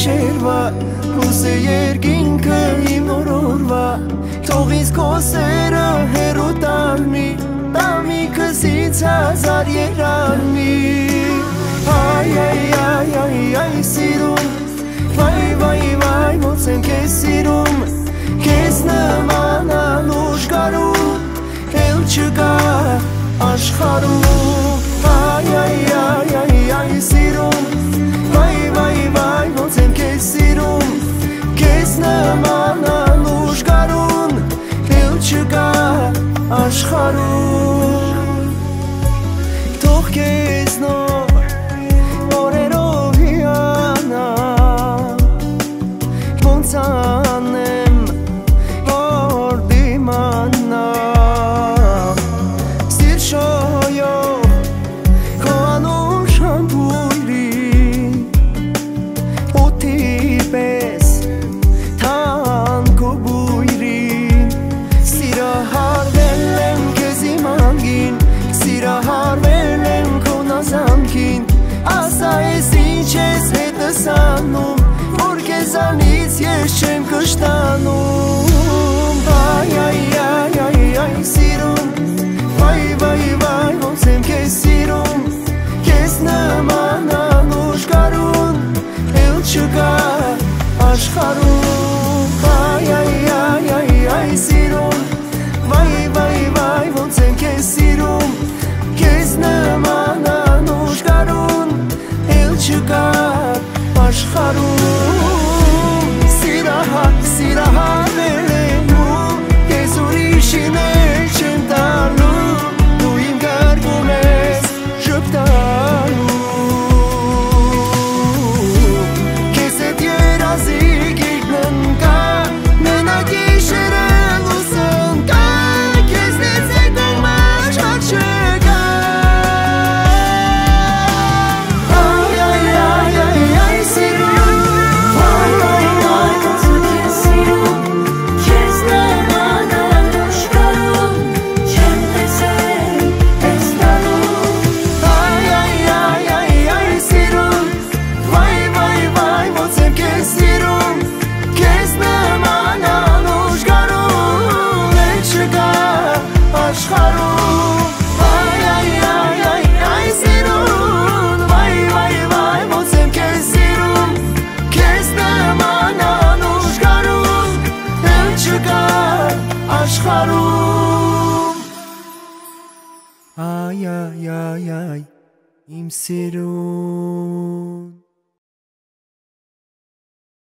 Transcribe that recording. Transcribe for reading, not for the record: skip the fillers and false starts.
գիշերվա լույս է երկինքը իմ նորորվա թող ինձ քո սերը հեռու տանի տամիքս ինձ հազար երանի Այ սիրում վայ ոնց եմ քեզ սիրում քեզ նման անուշ կարում էլ չկա աշխարհում Այ սիրում վայ ոնց եմ քեզ սիրում քեզ նման անուշ կարում էլ չկա աշխարհում թող քեզ նոր օրերով հիանա ոնց անեմ որ դիմանա սիր շոյով քո անուշ համբույրի օդի պես թանկ ու բույրի սիրահարվել եմ քեզ իմ անգին սիրահարվել եմ քո նազանքին ասա ես ինչ ես հետս անում որ քեզանից ես չեմ կշտանում Այ սիրում վայ ոնց եմ քեզ սիրում քեզ նման անուշ կարուն էլ չկա աշխարհում Այ սիրում վայ ոնց եմ քեզ սիրում քեզ նման անուշ կարուն էլ չկա աշխարհում սիրահարվել եմ ու ես ուրիշին էլ չեմ տալու դու իմ գարկում ես ժպտալու քեզ հետ երազի գիտնն կա մենակ գիշերը լուսն կա քեզնից եկող աշխարհ չկա Այ սիրում Այ իմ սիրուն